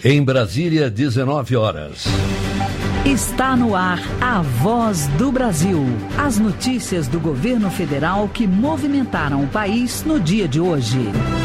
Em Brasília, 19 horas. Está no ar a Voz do Brasil. As notícias do governo federal que movimentaram o país no dia de hoje.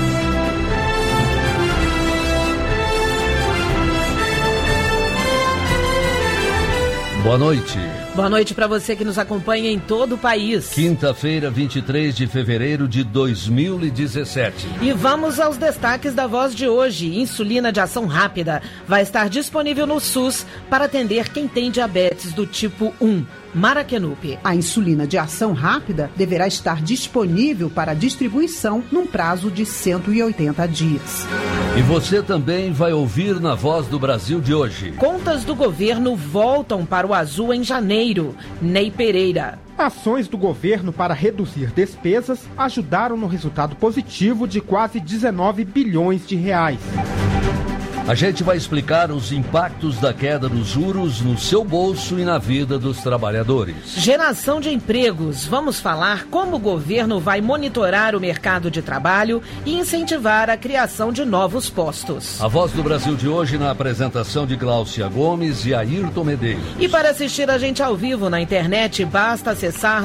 Boa noite. Boa noite para você que nos acompanha em todo o país. Quinta-feira, 23 de fevereiro de 2017. E vamos aos destaques da Voz de hoje. Insulina de ação rápida vai estar disponível no SUS para atender quem tem diabetes do tipo 1. Maraquenupe. A insulina de ação rápida deverá estar disponível para distribuição num prazo de 180 dias. E você também vai ouvir na Voz do Brasil de hoje. Contas do governo voltam para o azul em janeiro. Ney Pereira. Ações do governo para reduzir despesas ajudaram no resultado positivo de quase 19 bilhões de reais. A gente vai explicar os impactos da queda dos juros no seu bolso e na vida dos trabalhadores. Geração de empregos. Vamos falar como o governo vai monitorar o mercado de trabalho e incentivar a criação de novos postos. A Voz do Brasil de hoje na apresentação de Gláucia Gomes e Ayrton Medeiros. E para assistir a gente ao vivo na internet, basta acessar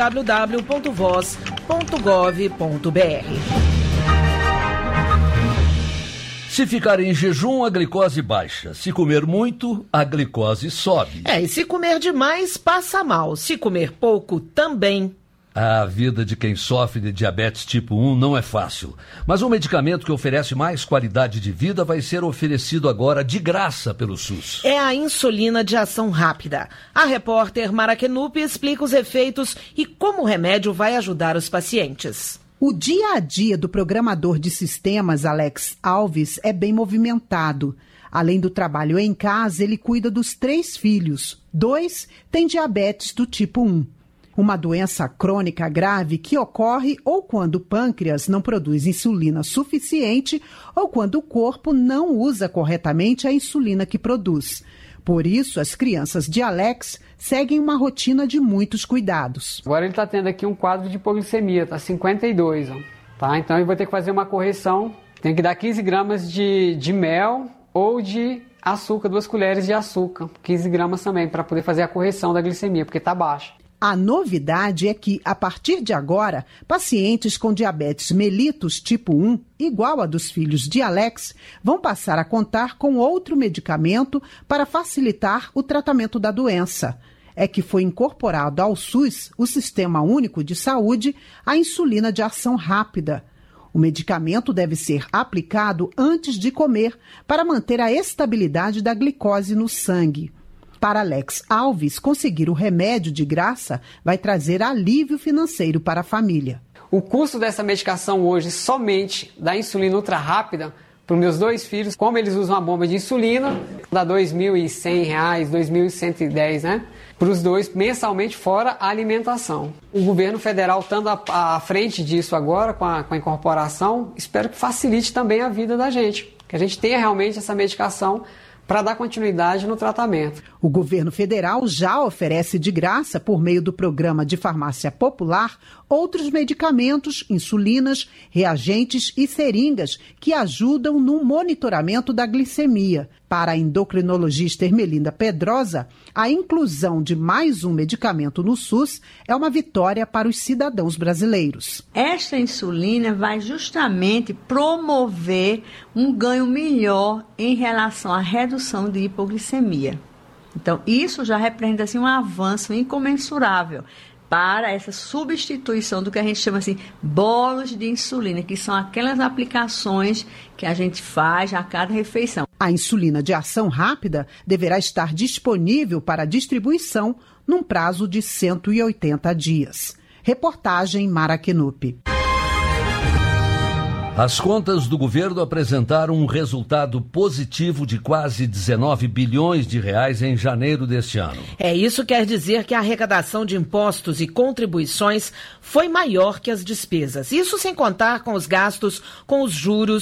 www.voz.gov.br. Se ficar em jejum, a glicose baixa. Se comer muito, a glicose sobe. E se comer demais, passa mal. Se comer pouco, também. A vida de quem sofre de diabetes tipo 1 não é fácil. Mas um medicamento que oferece mais qualidade de vida vai ser oferecido agora de graça pelo SUS. É a insulina de ação rápida. A repórter Maraquenupe explica os efeitos e como o remédio vai ajudar os pacientes. O dia a dia do programador de sistemas, Alex Alves, é bem movimentado. Além do trabalho em casa, ele cuida dos 3 filhos. 2 têm diabetes do tipo 1. Uma doença crônica grave que ocorre ou quando o pâncreas não produz insulina suficiente ou quando o corpo não usa corretamente a insulina que produz. Por isso, as crianças de Alex seguem uma rotina de muitos cuidados. Agora ele está tendo aqui um quadro de hipoglicemia, está 52, tá? Então ele vai ter que fazer uma correção, tem que dar 15 gramas de mel ou de açúcar, 2 colheres de açúcar, 15 gramas também, para poder fazer a correção da glicemia, porque está baixa. A novidade é que, a partir de agora, pacientes com diabetes mellitus tipo 1, igual a dos filhos de Alex, vão passar a contar com outro medicamento para facilitar o tratamento da doença. É que foi incorporado ao SUS, o Sistema Único de Saúde, a insulina de ação rápida. O medicamento deve ser aplicado antes de comer para manter a estabilidade da glicose no sangue. Para Alex Alves, conseguir o remédio de graça vai trazer alívio financeiro para a família. O custo dessa medicação hoje, somente da insulina ultra rápida, para os meus 2 filhos, como eles usam a bomba de insulina, dá R$ 2.100, R$ 2.110, né? Para os 2 mensalmente, fora a alimentação. O governo federal, estando à frente disso agora, com a incorporação, espero que facilite também a vida da gente, que a gente tenha realmente essa medicação para dar continuidade no tratamento. O governo federal já oferece de graça, por meio do programa de farmácia popular, outros medicamentos, insulinas, reagentes e seringas que ajudam no monitoramento da glicemia. Para a endocrinologista Ermelinda Pedrosa, a inclusão de mais um medicamento no SUS é uma vitória para os cidadãos brasileiros. Esta insulina vai justamente promover um ganho melhor em relação à redução de hipoglicemia. Então, isso já representa assim, um avanço incomensurável para essa substituição do que a gente chama assim, bolos de insulina, que são aquelas aplicações que a gente faz a cada refeição. A insulina de ação rápida deverá estar disponível para distribuição num prazo de 180 dias. Reportagem Maraquenupe. As contas do governo apresentaram um resultado positivo de quase 19 bilhões de reais em janeiro deste ano. Isso quer dizer que a arrecadação de impostos e contribuições foi maior que as despesas. Isso sem contar com os gastos com os juros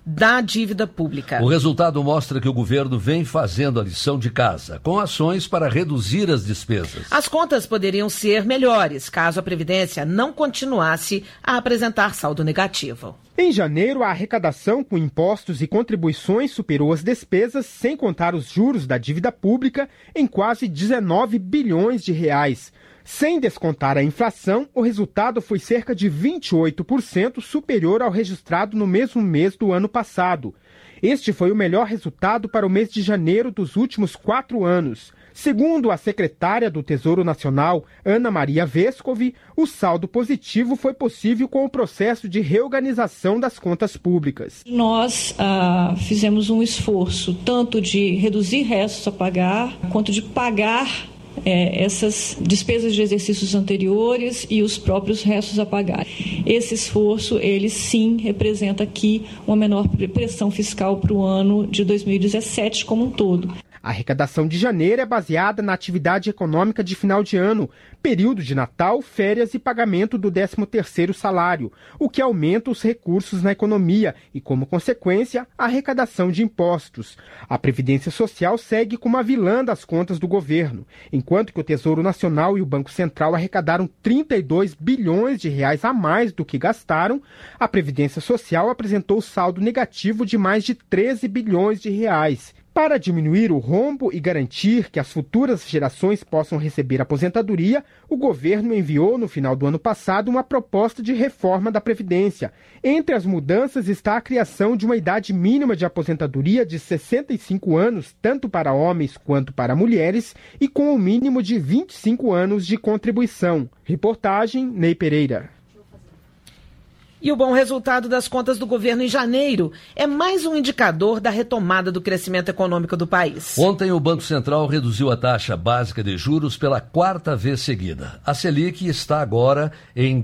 da dívida pública. O resultado mostra que o governo vem fazendo a lição de casa, com ações para reduzir as despesas. As contas poderiam ser melhores caso a Previdência não continuasse a apresentar saldo negativo. Em janeiro, a arrecadação com impostos e contribuições superou as despesas, sem contar os juros da dívida pública, em quase 19 bilhões de reais. Sem descontar a inflação, o resultado foi cerca de 28% superior ao registrado no mesmo mês do ano passado. Este foi o melhor resultado para o mês de janeiro dos últimos 4 anos. Segundo a secretária do Tesouro Nacional, Ana Maria Vescovi, o saldo positivo foi possível com o processo de reorganização das contas públicas. Nós fizemos um esforço tanto de reduzir restos a pagar, quanto de pagar essas despesas de exercícios anteriores e os próprios restos a pagar. Esse esforço, ele sim representa aqui uma menor pressão fiscal para o ano de 2017 como um todo. A arrecadação de janeiro é baseada na atividade econômica de final de ano, período de Natal, férias e pagamento do 13º salário, o que aumenta os recursos na economia e, como consequência, a arrecadação de impostos. A Previdência Social segue como a vilã das contas do governo, enquanto que o Tesouro Nacional e o Banco Central arrecadaram 32 bilhões de reais a mais do que gastaram. A Previdência Social apresentou saldo negativo de mais de 13 bilhões de reais. Para diminuir o rombo e garantir que as futuras gerações possam receber aposentadoria, o governo enviou no final do ano passado uma proposta de reforma da Previdência. Entre as mudanças está a criação de uma idade mínima de aposentadoria de 65 anos, tanto para homens quanto para mulheres, e com o mínimo de 25 anos de contribuição. Reportagem, Ney Pereira. E o bom resultado das contas do governo em janeiro é mais um indicador da retomada do crescimento econômico do país. Ontem, o Banco Central reduziu a taxa básica de juros pela 4ª vez seguida. A Selic está agora em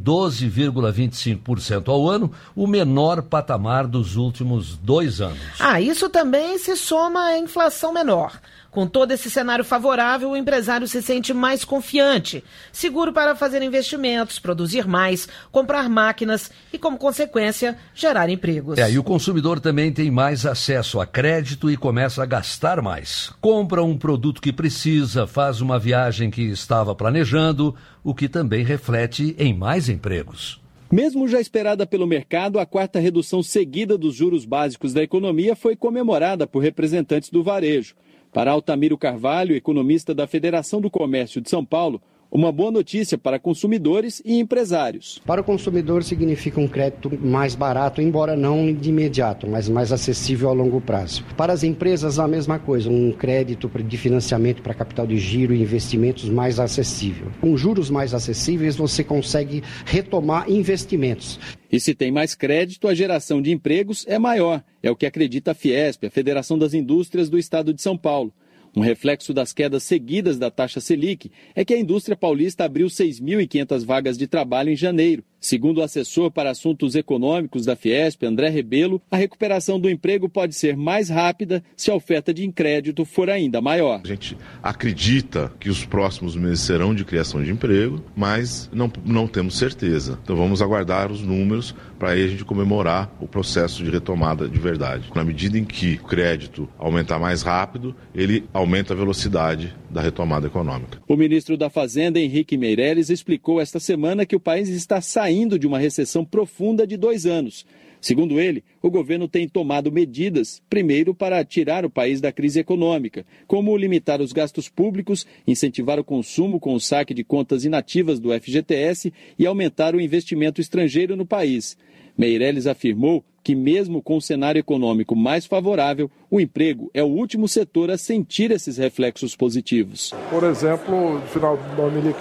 12,25% ao ano, o menor patamar dos últimos 2 anos. Isso também se soma à inflação menor. Com todo esse cenário favorável, o empresário se sente mais confiante, seguro para fazer investimentos, produzir mais, comprar máquinas e, como consequência, gerar empregos. E o consumidor também tem mais acesso a crédito e começa a gastar mais. Compra um produto que precisa, faz uma viagem que estava planejando, o que também reflete em mais empregos. Mesmo já esperada pelo mercado, a 4ª redução seguida dos juros básicos da economia foi comemorada por representantes do varejo. Para Altamiro Carvalho, economista da Federação do Comércio de São Paulo, uma boa notícia para consumidores e empresários. Para o consumidor significa um crédito mais barato, embora não de imediato, mas mais acessível a longo prazo. Para as empresas, a mesma coisa, um crédito de financiamento para capital de giro e investimentos mais acessível. Com juros mais acessíveis, você consegue retomar investimentos. E se tem mais crédito, a geração de empregos é maior. É o que acredita a Fiesp, a Federação das Indústrias do Estado de São Paulo. Um reflexo das quedas seguidas da taxa Selic é que a indústria paulista abriu 6.500 vagas de trabalho em janeiro. Segundo o assessor para assuntos econômicos da Fiesp, André Rebelo, a recuperação do emprego pode ser mais rápida se a oferta de crédito for ainda maior. A gente acredita que os próximos meses serão de criação de emprego, mas não temos certeza. Então vamos aguardar os números para aí a gente comemorar o processo de retomada de verdade. Na medida em que o crédito aumentar mais rápido, ele aumenta a velocidade da retomada econômica. O ministro da Fazenda, Henrique Meirelles, explicou esta semana que o país está saindo de uma recessão profunda de 2 anos. Segundo ele, o governo tem tomado medidas, primeiro para tirar o país da crise econômica, como limitar os gastos públicos, incentivar o consumo com o saque de contas inativas do FGTS e aumentar o investimento estrangeiro no país. Meirelles afirmou que mesmo com um cenário econômico mais favorável, o emprego é o último setor a sentir esses reflexos positivos. Por exemplo, no final de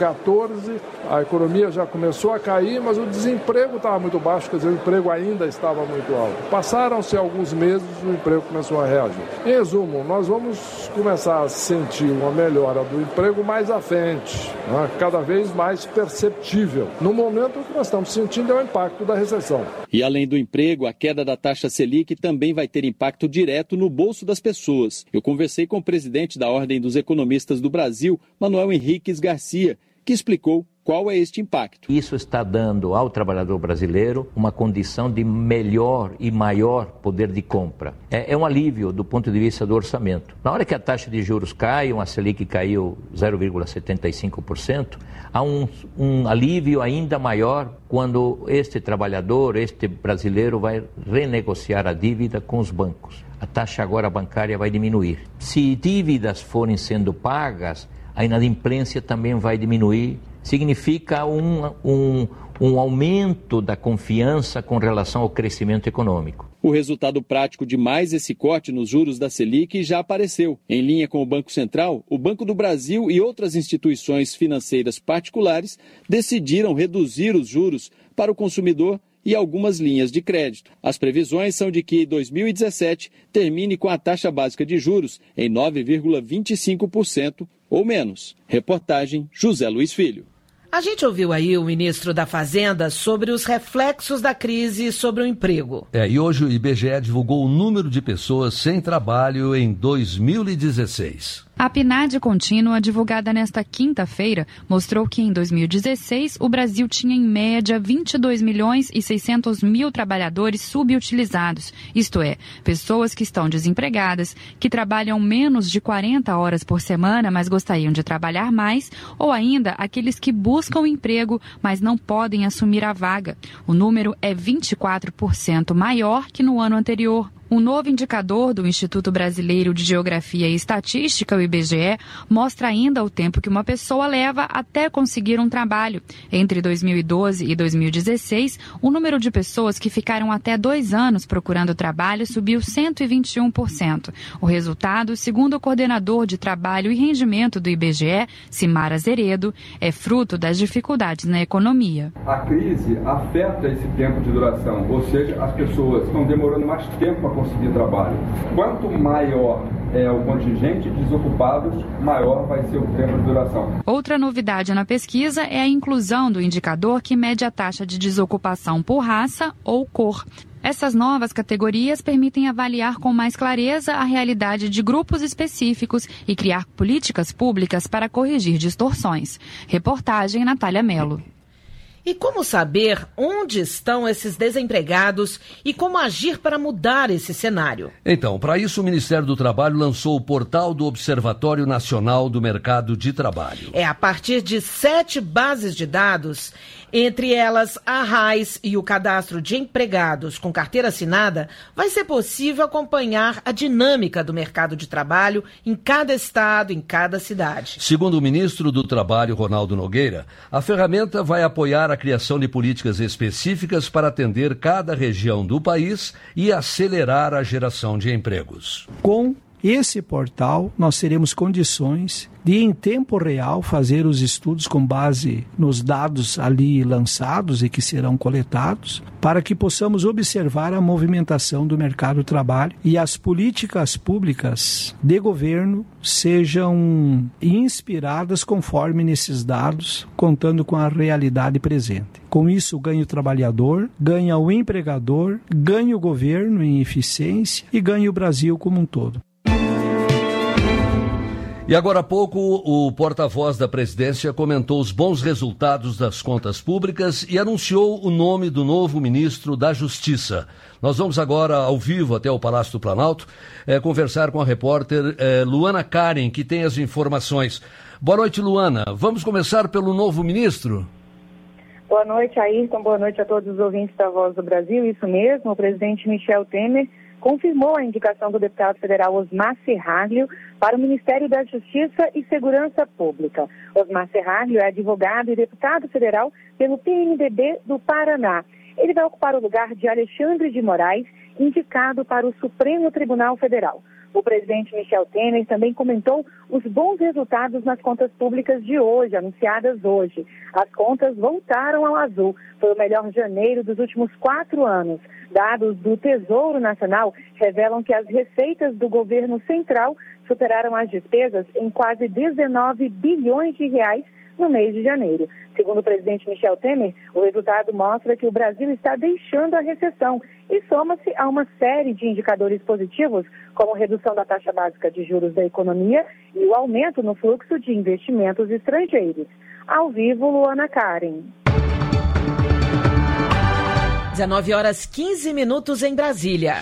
2014, a economia já começou a cair, mas o desemprego estava muito baixo, quer dizer, o emprego ainda estava muito alto. Passaram-se alguns meses, o emprego começou a reagir. Em resumo, nós vamos começar a sentir uma melhora do emprego mais à frente, cada vez mais perceptível. No momento, o que nós estamos sentindo é o impacto da recessão. E além do emprego, a queda da taxa Selic também vai ter impacto direto no bolso das pessoas. Eu conversei com o presidente da Ordem dos Economistas do Brasil, Manuel Henriques Garcia, que explicou qual é este impacto. Isso está dando ao trabalhador brasileiro uma condição de melhor e maior poder de compra. É um alívio do ponto de vista do orçamento. Na hora que a taxa de juros cai, a Selic caiu 0,75%, há um alívio ainda maior quando este trabalhador, este brasileiro vai renegociar a dívida com os bancos. A taxa agora bancária vai diminuir. Se dívidas forem sendo pagas, a inadimplência também vai diminuir. Significa um aumento da confiança com relação ao crescimento econômico. O resultado prático de mais esse corte nos juros da Selic já apareceu. Em linha com o Banco Central, o Banco do Brasil e outras instituições financeiras particulares decidiram reduzir os juros para o consumidor e algumas linhas de crédito. As previsões são de que 2017 termine com a taxa básica de juros em 9,25% ou menos. Reportagem José Luiz Filho. A gente ouviu aí o ministro da Fazenda sobre os reflexos da crise sobre o emprego. E hoje o IBGE divulgou o número de pessoas sem trabalho em 2016. A PNAD contínua, divulgada nesta quinta-feira, mostrou que em 2016 o Brasil tinha em média 22.600.000 trabalhadores subutilizados, isto é, pessoas que estão desempregadas, que trabalham menos de 40 horas por semana, mas gostariam de trabalhar mais, ou ainda aqueles que buscam emprego, mas não podem assumir a vaga. O número é 24% maior que no ano anterior. Um novo indicador do Instituto Brasileiro de Geografia e Estatística, o IBGE, mostra ainda o tempo que uma pessoa leva até conseguir um trabalho. Entre 2012 e 2016, o número de pessoas que ficaram até 2 anos procurando trabalho subiu 121%. O resultado, segundo o coordenador de Trabalho e Rendimento do IBGE, Simara Zeredo, é fruto das dificuldades na economia. A crise afeta esse tempo de duração, ou seja, as pessoas estão demorando mais tempo para conseguir trabalho. Quanto maior é o contingente de desocupados, maior vai ser o tempo de duração. Outra novidade na pesquisa é a inclusão do indicador que mede a taxa de desocupação por raça ou cor. Essas novas categorias permitem avaliar com mais clareza a realidade de grupos específicos e criar políticas públicas para corrigir distorções. Reportagem Natália Mello. E como saber onde estão esses desempregados e como agir para mudar esse cenário? Então, para isso, o Ministério do Trabalho lançou o portal do Observatório Nacional do Mercado de Trabalho. A partir de 7 bases de dados, entre elas a RAIS e o Cadastro de Empregados com Carteira Assinada, vai ser possível acompanhar a dinâmica do mercado de trabalho em cada estado, em cada cidade. Segundo o ministro do Trabalho, Ronaldo Nogueira, a ferramenta vai apoiar a criação de políticas específicas para atender cada região do país e acelerar a geração de empregos. Com esse portal, nós teremos condições de, em tempo real, fazer os estudos com base nos dados ali lançados e que serão coletados, para que possamos observar a movimentação do mercado de trabalho e as políticas públicas de governo sejam inspiradas conforme nesses dados, contando com a realidade presente. Com isso, ganha o trabalhador, ganha o empregador, ganha o governo em eficiência e ganha o Brasil como um todo. E agora há pouco, o porta-voz da presidência comentou os bons resultados das contas públicas e anunciou o nome do novo ministro da Justiça. Nós vamos agora, ao vivo, até o Palácio do Planalto, conversar com a repórter Luana Karen, que tem as informações. Boa noite, Luana. Vamos começar pelo novo ministro? Boa noite, Ayrton. Boa noite a todos os ouvintes da Voz do Brasil. Isso mesmo, o presidente Michel Temer confirmou a indicação do deputado federal Osmar Serraglio para o Ministério da Justiça e Segurança Pública. Osmar Serraglio é advogado e deputado federal pelo PMDB do Paraná. Ele vai ocupar o lugar de Alexandre de Moraes, indicado para o Supremo Tribunal Federal. O presidente Michel Temer também comentou os bons resultados nas contas públicas de hoje, anunciadas hoje. As contas voltaram ao azul. Foi o melhor janeiro dos últimos 4 anos. Dados do Tesouro Nacional revelam que as receitas do governo central superaram as despesas em quase 19 bilhões de reais no mês de janeiro. Segundo o presidente Michel Temer, o resultado mostra que o Brasil está deixando a recessão e soma-se a uma série de indicadores positivos, como redução da taxa básica de juros da economia e o aumento no fluxo de investimentos estrangeiros. Ao vivo, Luana Karen. 19h15 em Brasília.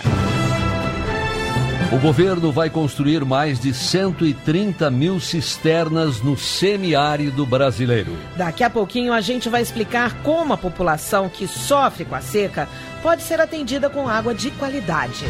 O governo vai construir mais de 130 mil cisternas no semiárido brasileiro. Daqui a pouquinho a gente vai explicar como a população que sofre com a seca pode ser atendida com água de qualidade.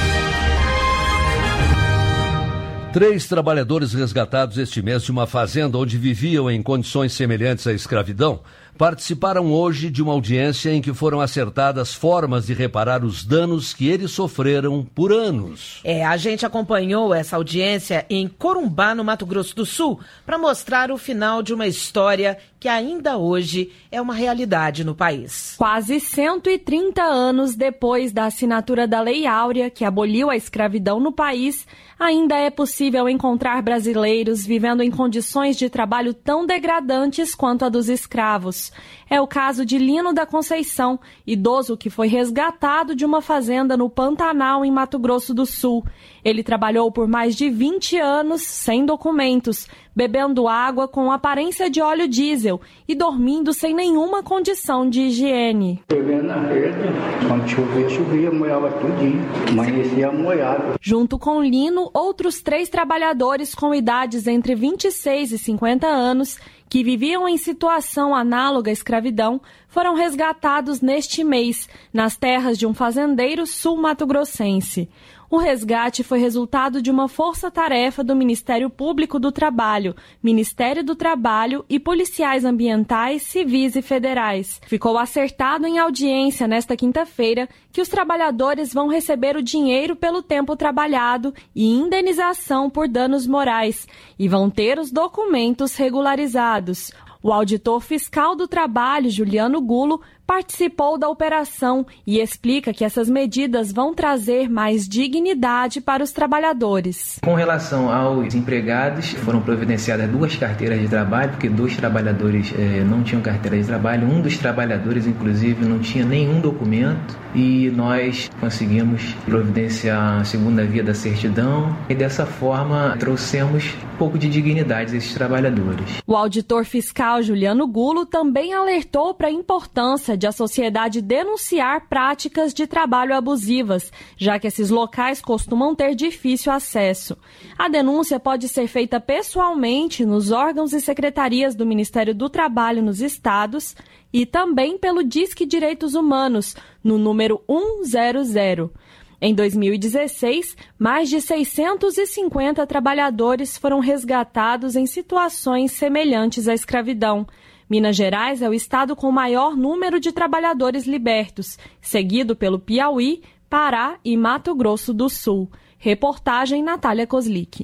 3 trabalhadores resgatados este mês de uma fazenda onde viviam em condições semelhantes à escravidão participaram hoje de uma audiência em que foram acertadas formas de reparar os danos que eles sofreram por anos. A gente acompanhou essa audiência em Corumbá, no Mato Grosso do Sul, para mostrar o final de uma história que ainda hoje é uma realidade no país. Quase 130 anos depois da assinatura da Lei Áurea, que aboliu a escravidão no país, ainda é possível encontrar brasileiros vivendo em condições de trabalho tão degradantes quanto a dos escravos. É o caso de Lino da Conceição, idoso que foi resgatado de uma fazenda no Pantanal, em Mato Grosso do Sul. Ele trabalhou por mais de 20 anos sem documentos, bebendo água com aparência de óleo diesel e dormindo sem nenhuma condição de higiene. Bebendo na rede, quando chovia, molhava tudinho, amanhecia molhado. Junto com Lino, outros 3 trabalhadores com idades entre 26 e 50 anos, que viviam em situação análoga à escravidão, foram resgatados neste mês, nas terras de um fazendeiro sul-mato-grossense. O resgate foi resultado de uma força-tarefa do Ministério Público do Trabalho, Ministério do Trabalho e policiais ambientais, civis e federais. Ficou acertado em audiência nesta quinta-feira que os trabalhadores vão receber o dinheiro pelo tempo trabalhado e indenização por danos morais e vão ter os documentos regularizados. O auditor fiscal do trabalho, Juliano Gulo, participou da operação e explica que essas medidas vão trazer mais dignidade para os trabalhadores. Com relação aos empregados, foram providenciadas 2 carteiras de trabalho, porque 2 trabalhadores não tinham carteira de trabalho. Um dos trabalhadores, inclusive, não tinha nenhum documento e nós conseguimos providenciar a segunda via da certidão e dessa forma trouxemos um pouco de dignidade a esses trabalhadores. O auditor fiscal Juliano Gulo também alertou para a importância de a sociedade denunciar práticas de trabalho abusivas, já que esses locais costumam ter difícil acesso. A denúncia pode ser feita pessoalmente nos órgãos e secretarias do Ministério do Trabalho nos estados e também pelo Disque Direitos Humanos, no número 100. Em 2016, mais de 650 trabalhadores foram resgatados em situações semelhantes à escravidão. Minas Gerais é o estado com o maior número de trabalhadores libertos, seguido pelo Piauí, Pará e Mato Grosso do Sul. Reportagem Natália Kozlik.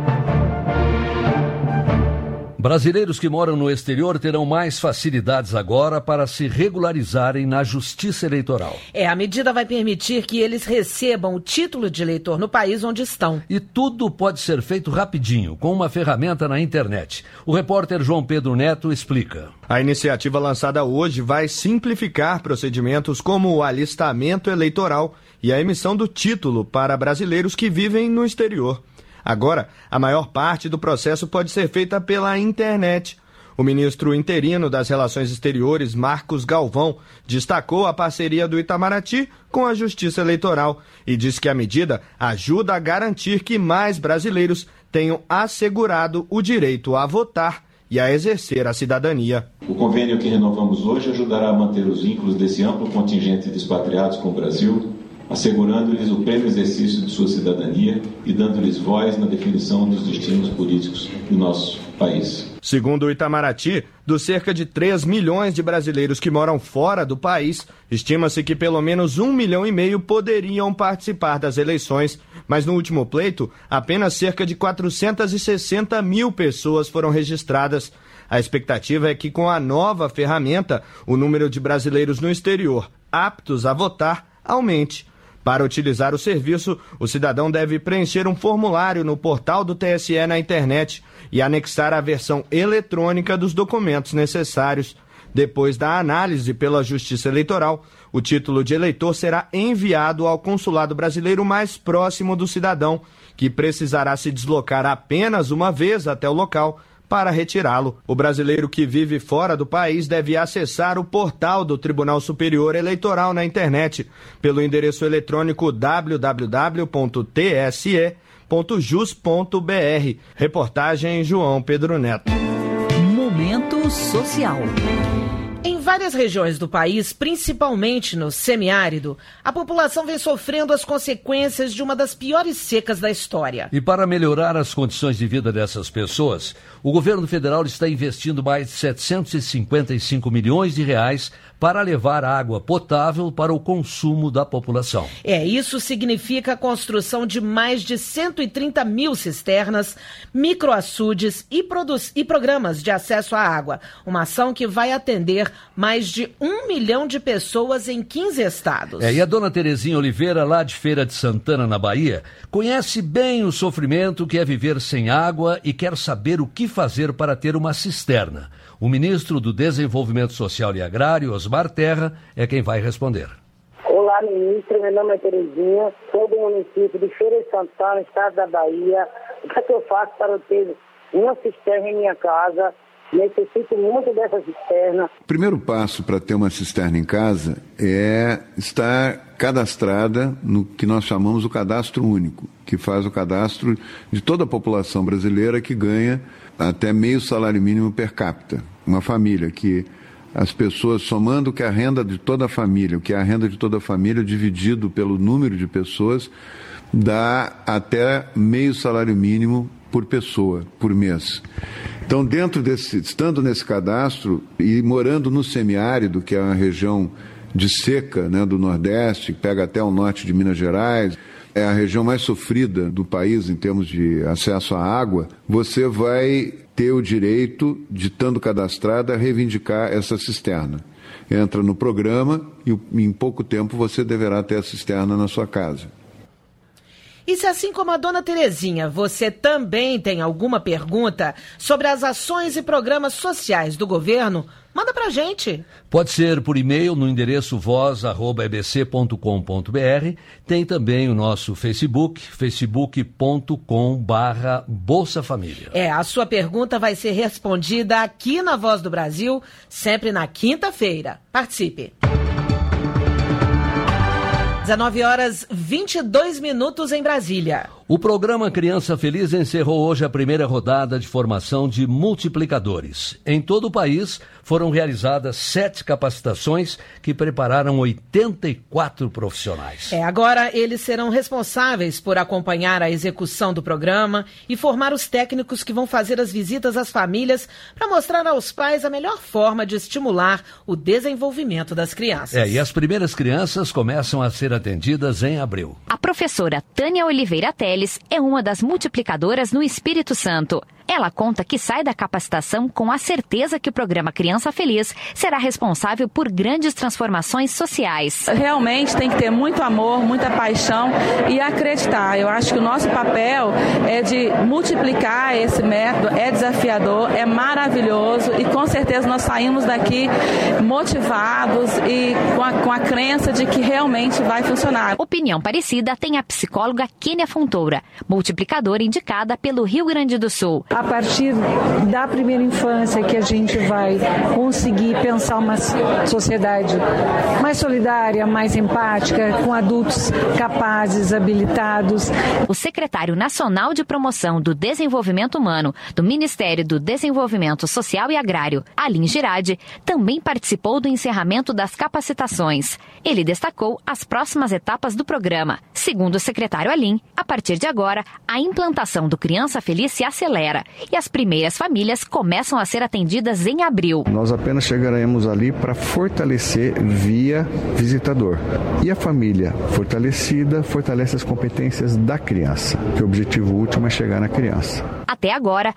Brasileiros que moram no exterior terão mais facilidades agora para se regularizarem na Justiça Eleitoral. A medida vai permitir que eles recebam o título de eleitor no país onde estão. E tudo pode ser feito rapidinho, com uma ferramenta na internet. O repórter João Pedro Neto explica. A iniciativa lançada hoje vai simplificar procedimentos como o alistamento eleitoral e a emissão do título para brasileiros que vivem no exterior. Agora, a maior parte do processo pode ser feita pela internet. O ministro interino das Relações Exteriores, Marcos Galvão, destacou a parceria do Itamaraty com a Justiça Eleitoral e disse que a medida ajuda a garantir que mais brasileiros tenham assegurado o direito a votar e a exercer a cidadania. O convênio que renovamos hoje ajudará a manter os vínculos desse amplo contingente de expatriados com o Brasil, assegurando-lhes o pleno exercício de sua cidadania e dando-lhes voz na definição dos destinos políticos do nosso país. Segundo o Itamaraty, dos cerca de 3 milhões de brasileiros que moram fora do país, estima-se que pelo menos 1,5 milhão poderiam participar das eleições, mas no último pleito, apenas cerca de 460 mil pessoas foram registradas. A expectativa é que com a nova ferramenta, o número de brasileiros no exterior aptos a votar aumente. Para utilizar o serviço, o cidadão deve preencher um formulário no portal do TSE na internet e anexar a versão eletrônica dos documentos necessários. Depois da análise pela Justiça Eleitoral, o título de eleitor será enviado ao consulado brasileiro mais próximo do cidadão, que precisará se deslocar apenas uma vez até o local para retirá-lo. O brasileiro que vive fora do país deve acessar o portal do Tribunal Superior Eleitoral na internet, pelo endereço eletrônico www.tse.jus.br. Reportagem João Pedro Neto. Momento social. Em várias regiões do país, principalmente no semiárido, a população vem sofrendo as consequências de uma das piores secas da história. E para melhorar as condições de vida dessas pessoas, o governo federal está investindo mais de 755 milhões de reais para levar água potável para o consumo da população. Isso significa a construção de mais de 130 mil cisternas, microaçudes e programas de acesso à água. Uma ação que vai atender mais de 1 milhão de pessoas em 15 estados. E a dona Terezinha Oliveira, lá de Feira de Santana, na Bahia, conhece bem o sofrimento que é viver sem água e quer saber o que fazer para ter uma cisterna. O ministro do Desenvolvimento Social e Agrário, Osmar Terra, é quem vai responder. Olá, ministro. Meu nome é Terezinha, sou do município de Feira de Santana, estado da Bahia. O que é que eu faço para ter uma cisterna em minha casa? Necessito muito dessa cisterna. O primeiro passo para ter uma cisterna em casa é estar cadastrada no que nós chamamos o cadastro único, que faz o cadastro de toda a população brasileira que ganha até meio salário mínimo per capita. Uma família que as pessoas, somando o que é a renda de toda a família, dividido pelo número de pessoas, dá até meio salário mínimo por pessoa, por mês. Então, estando nesse cadastro e morando no semiárido, que é uma região de seca, né, do Nordeste, que pega até o norte de Minas Gerais, é a região mais sofrida do país em termos de acesso à água, você vai ter o direito, de estando cadastrada, a reivindicar essa cisterna. Entra no programa e em pouco tempo você deverá ter a cisterna na sua casa. E se, assim como a dona Terezinha, você também tem alguma pergunta sobre as ações e programas sociais do governo, manda pra gente. Pode ser por e-mail no endereço voz@ebc.com.br. Tem também o nosso Facebook, facebook.com/Bolsa Família. A sua pergunta vai ser respondida aqui na Voz do Brasil, sempre na quinta-feira. Participe. 19h22 em Brasília. O programa Criança Feliz encerrou hoje a primeira rodada de formação de multiplicadores. Em todo o país, foram realizadas 7 capacitações que prepararam 84 profissionais. Agora eles serão responsáveis por acompanhar a execução do programa e formar os técnicos que vão fazer as visitas às famílias para mostrar aos pais a melhor forma de estimular o desenvolvimento das crianças. E as primeiras crianças começam a ser atendidas em abril. A professora Tânia Oliveira Teles é uma das multiplicadoras no Espírito Santo. Ela conta que sai da capacitação com a certeza que o programa Criança Feliz será responsável por grandes transformações sociais. Realmente tem que ter muito amor, muita paixão e acreditar. Eu acho que o nosso papel é de multiplicar esse método, é desafiador, é maravilhoso e com certeza nós saímos daqui motivados e com a crença de que realmente vai funcionar. Opinião parecida tem a psicóloga Kênia Fontoura, multiplicadora indicada pelo Rio Grande do Sul. A partir da primeira infância que a gente vai conseguir pensar uma sociedade mais solidária, mais empática, com adultos capazes, habilitados. O secretário nacional de promoção do desenvolvimento humano do Ministério do Desenvolvimento Social e Agrário, Alim Girardi, também participou do encerramento das capacitações. Ele destacou as próximas etapas do programa. Segundo o secretário Alim, a partir de agora, a implantação do Criança Feliz se acelera e as primeiras famílias começam a ser atendidas em abril. Nós apenas chegaremos ali para fortalecer via visitador. E a família fortalecida fortalece as competências da criança, que o objetivo último é chegar na criança. Até agora,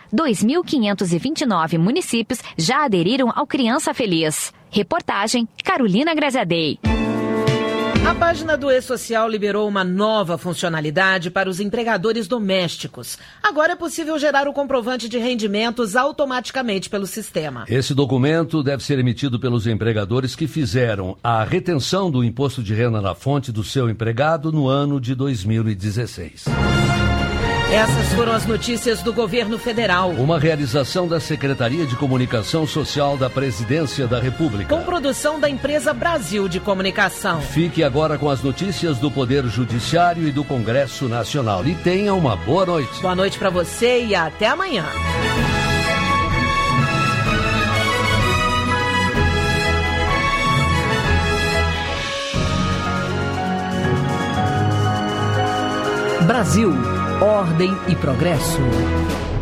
2.529 municípios já aderiram ao Criança Feliz. Reportagem Carolina Graziadei. A página do E-Social liberou uma nova funcionalidade para os empregadores domésticos. Agora é possível gerar o comprovante de rendimentos automaticamente pelo sistema. Esse documento deve ser emitido pelos empregadores que fizeram a retenção do imposto de renda na fonte do seu empregado no ano de 2016. Essas foram as notícias do governo federal. Uma realização da Secretaria de Comunicação Social da Presidência da República. Com produção da Empresa Brasil de Comunicação. Fique agora com as notícias do Poder Judiciário e do Congresso Nacional. E tenha uma boa noite. Boa noite para você e até amanhã. Brasil, ordem e progresso.